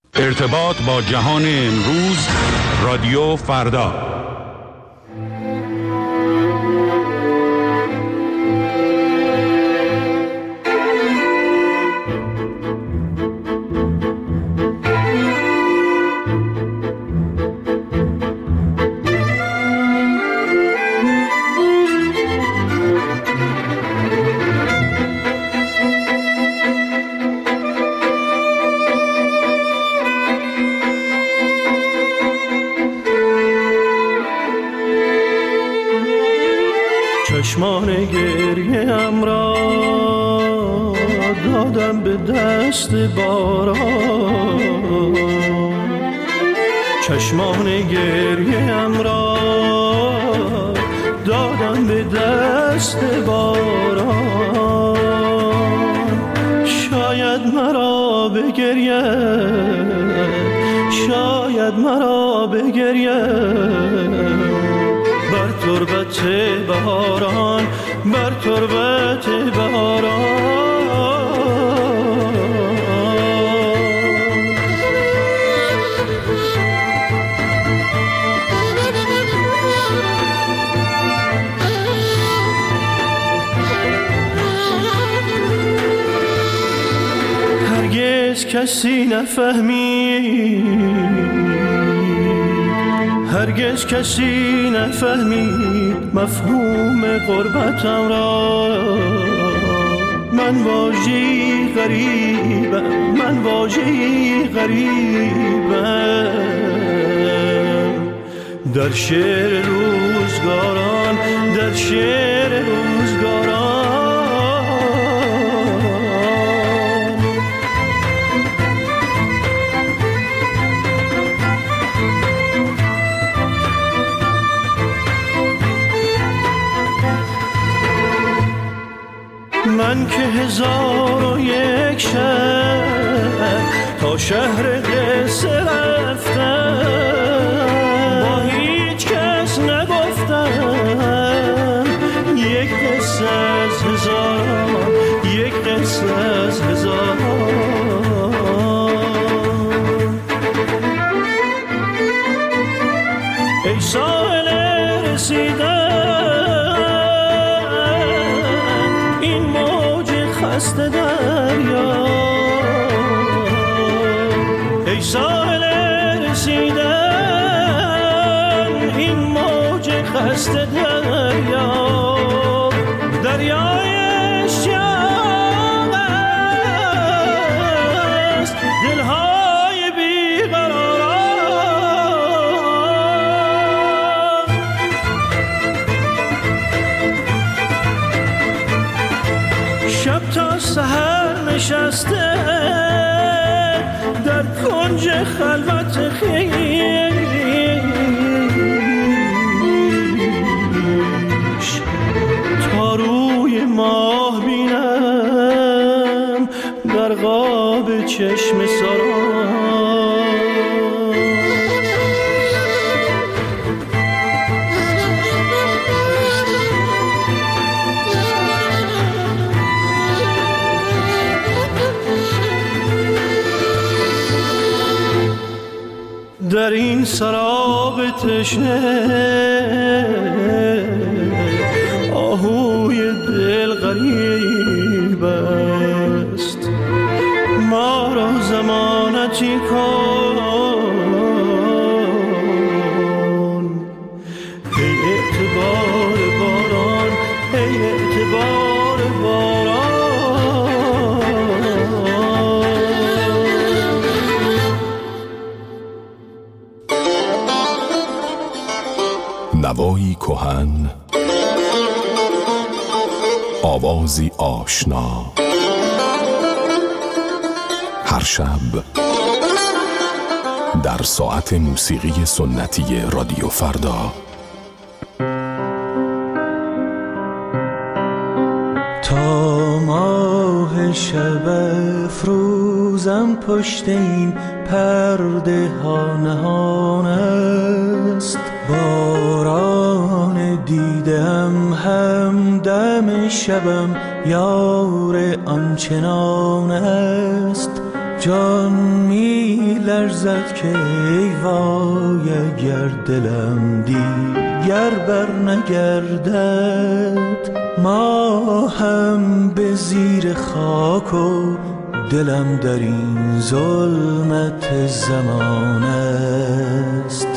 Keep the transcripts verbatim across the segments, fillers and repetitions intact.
ارتباط با جهان امروز، رادیو فردا. چشمان گریه‌ام را دادم به دست باران، چشمان گریه‌ام را دادم به دست باران. شاید مرا بگرید، شاید مرا بگرید بر تربت بهاران، بر تربت بهاران. هرگز کسی نفهمید، هرگز کسی نفهمید مفهوم غربتم را. من واژه‌ای غریبم، من واژه‌ای غریبم در شعر روزگاران، در شعر روزگاران. من که هزار و یک شب تا شهر قصه رفتم، با هیچ کس نگفتم یک قصه از هزاران، یک قصه از هزاران. ای ساحل رسیدن خسته دریا، ای ساحل رسیدن این موج خسته دریا. دریای اشتیاق است دلهای بیقراران. شب تا سحر نشسته در کنج خلوت خویش، تا روی ماه بینم در قاب چشم سران. در این سراب تشنه آهوی دل غریب است. ما را ضمانتی کن ای اعتبار باران، ای اعتبار باران. نوایی کهن، آوازی آشنا، هر شب در ساعت موسیقی سنتی رادیو فردا. تا ماه شب افروزم پشت این پرده ها نهان است. باران دیدم همدم شبم یار آنچنان است. جان می لرزد که ای وای اگر دلم دیگر بر نگردد. ما هم به زیر خاک و دلم در این ظلمت زمان است.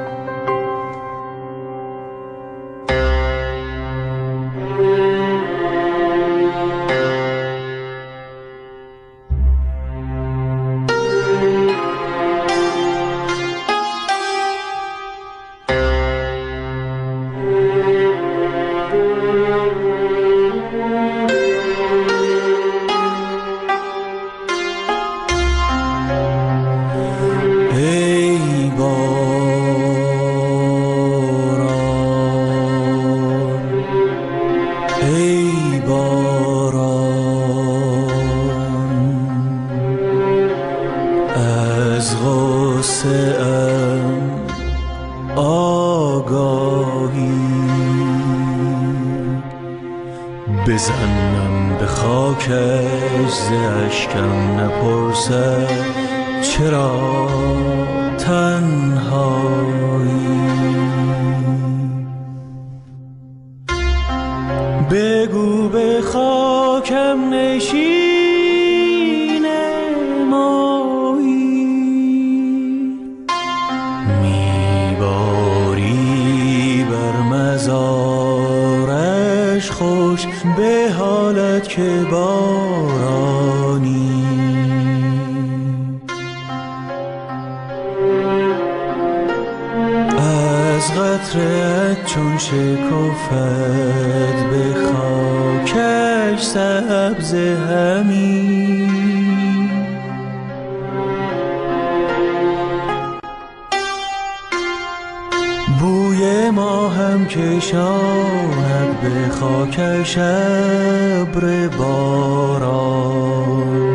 بزنم به خاکش ز اشکم نپرسد چرا تنهایی. بگو به خاکم نشین مایی، میباری بر مزارش خوش به حالت که بارانی. از قطره‌ات چون شکفت به خاکش سبز همی، بوی ما هم کشاند به خاکش ابر باران.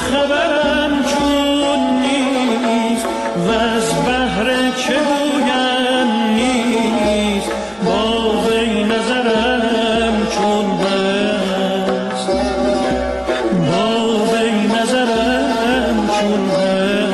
خبرم چون نیست و از بهر چه گویم نیست با وی نظرم چون هست با وی نظرم چون هست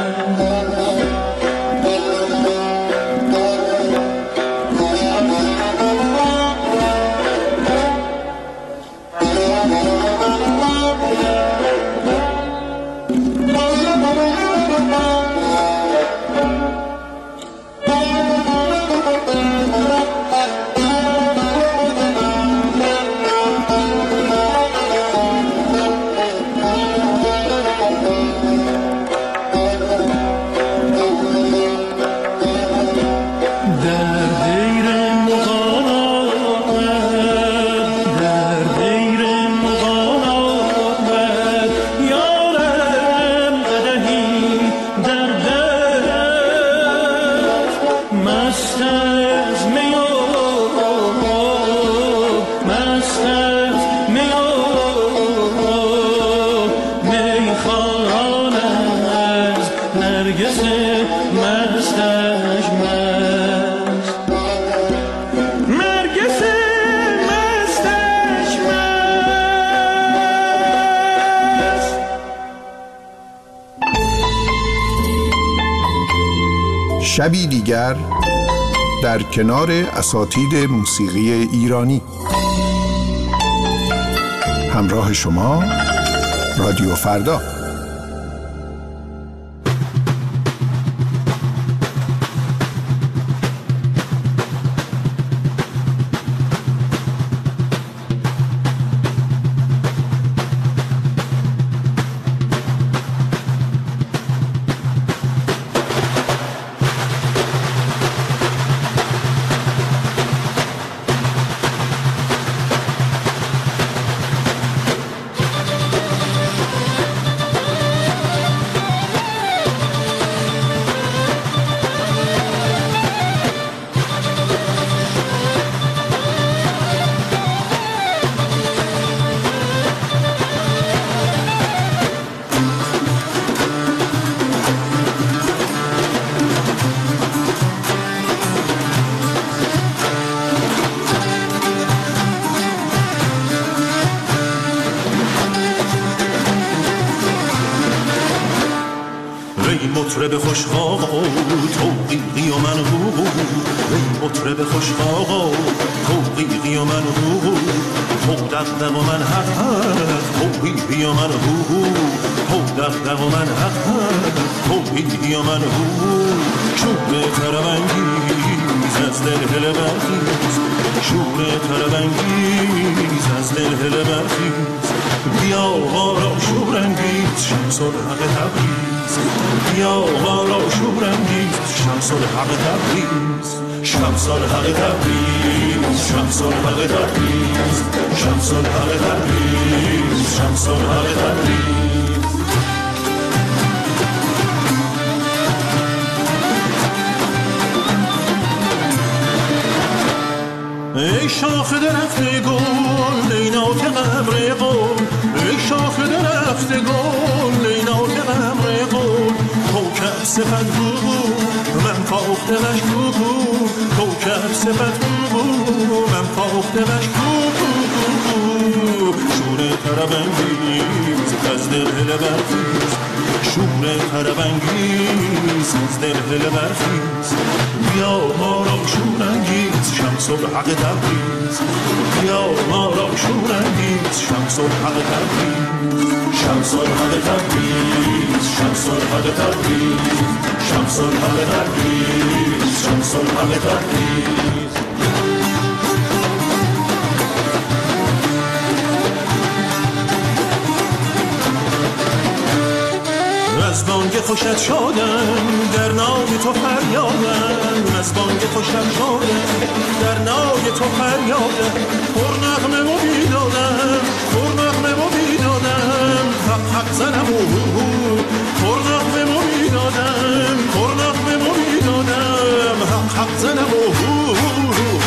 شبی دیگر در کنار اساتید موسیقی ایرانی. همراه شما رادیو فردا. مطرب خوش آقا توقیقی و من هو ای مطرب خوش آقا توقیقی و من هو تو دقدق و من حق حق توقیقی و من هو تو دقدق و من حق حق توقیقی و من هو شور تربنگیز از دل هل برخیز شور تربنگیز از دل هل برخیز بیا وارا شورنگیز شمس الحق تبریز بیا وارا شورنگیز شمس الحق تبریز شمس الحق تبریز شمس الحق تبریز شمس الحق تبریز شمس الحق تبریز ای شاخ درخت گل لینات قبر قول ای شاخ درخت گل لینات قبر قول کوکب صفت بو من فاختمش بو کوکب صفت بو من فاختمش بو شور تربنگیز از دل هل برخیز شور تربنگیز از دل هل برخیز بیا ما را شورنگیز شمس الحق تبریز بیا ما را شورنگیز شمس الحق تبریز شمس الحق تبریز شمس الحق تبریز شمس الحق تبریز شمس الحق تبریز از بانگ خوشت شادم در نای تو فریادم از بانگ خوشت شادم در نای تو فریادم پر نغمه و بیدادم پر نغمه و بیدادم حق حق زنم و پر نغمه و بیدادم پر نغمه و بیدادم حق حق زنم و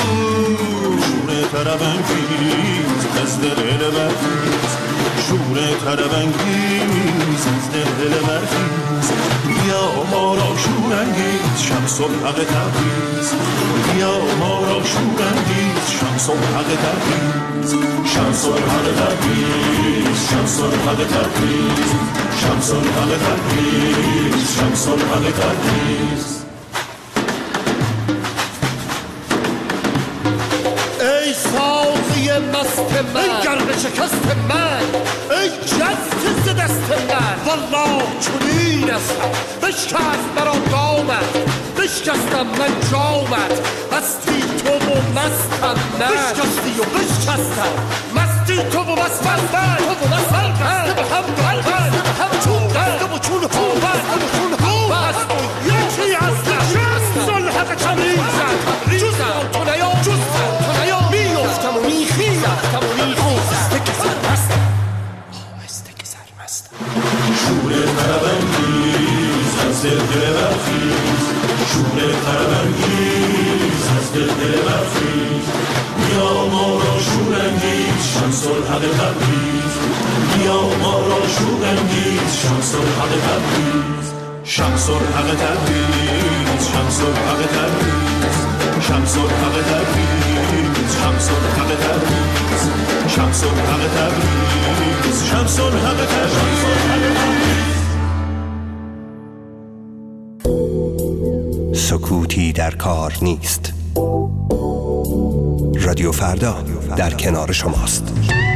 شور تربنگیز از دل برخیز شور طرب‌انگیز از دل برخیز بیا ما را شورانگیز شمس الحق تبریز بیا ما را شورانگیز شمس الحق تبریز شمس الحق تبریز شمس الحق تبریز شمس الحق تبریز شمس الحق تبریز ای ساقی مست من ای گرد شکست من ای جست ز دست من والله چنین استم بشکست برا دامت بشکستم من جامت هستی تو و مستم من بشکستی و بشکستم مستی تو و مستم من تو و مستم من به هم بلبست به هم چون دستم و چون هو بستم و چون هو بستم یکی هستم شمس الحق تبریزم جزم تو نیا جزم تو نیا میفتم و میخیزم و میخیزم که سرمستم آهسته که سرمستم شور طرب‌انگیز از دل دل برخیز شور طرب‌انگیز از دل دل برخیز بیا ما را شورانگیز شمس الحق تبریز بیا ما را شورانگیز شمس الحق تبریز شمس الحق تبریز شمس الحق تبریز شمس الحق تبریز شمس الحق تبریز شمس الحق تبریز شمس الحق تبریز سکوتی در کار نیست. رادیو فردا در کنار شماست.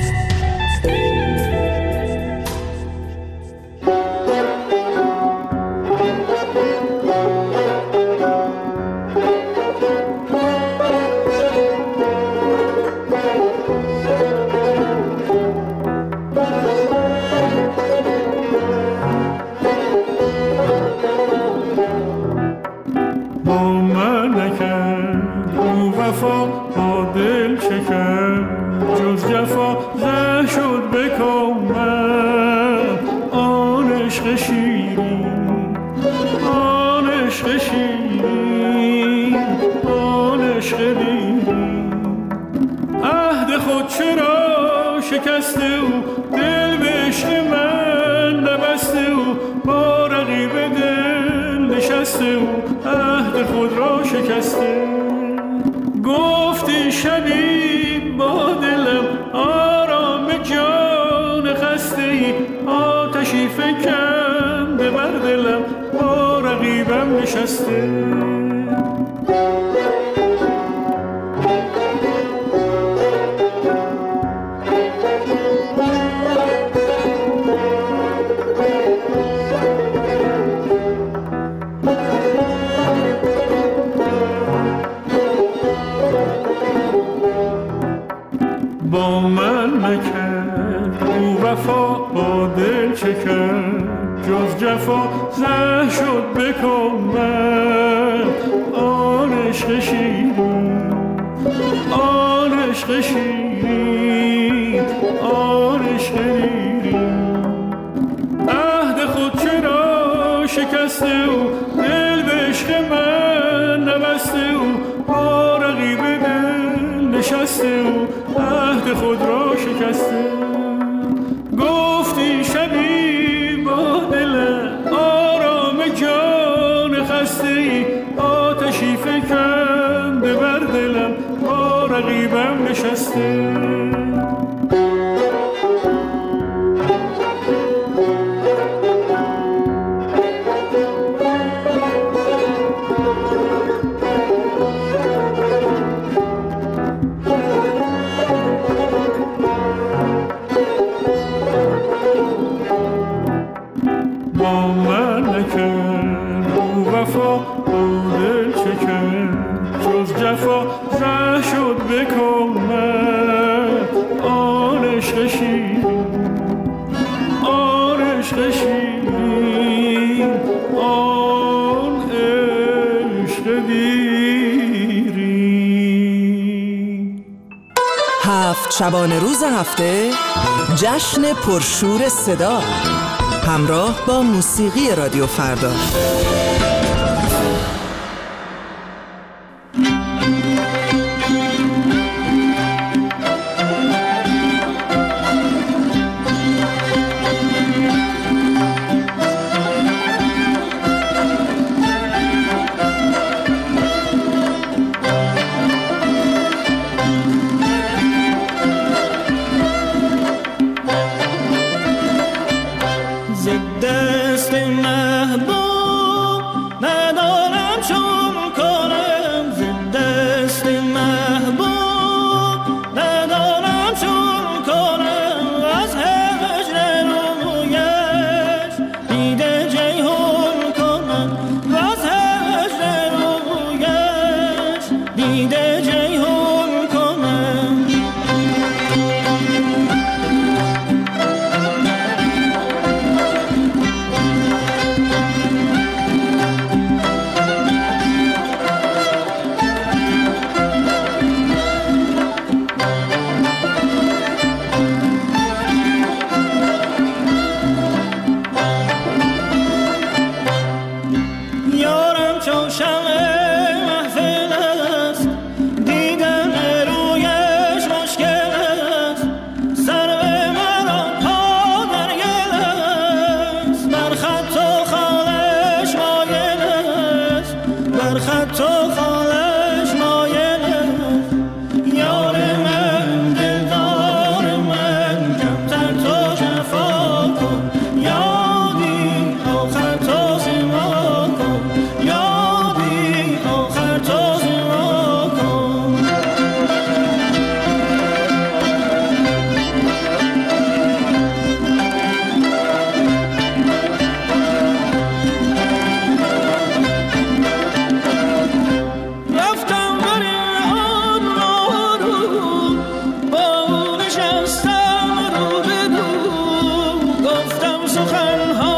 شبانه روز هفته جشن پرشور صدا همراه با موسیقی رادیو فردا. دست محبوب ندارم چون کنم، ز دست محبوب ندارم چون کنم، از هجر رویش دیده جیهون کنم، از هجر رویش دیده جیهون کنم. یارم چون شمع محفل است، دیدن رویش مشکل است، سرو مرا پا در گل است، بر خط و خالش مایل است، بر خط و خالش مایل است. یار من دلدار من کمتر تو جفا کن، یادی آخر تو زما کن، یادی آخر تو زما کن. رفتم بر آن راه رو، با او نشستم رو به رو، گفتم سخنها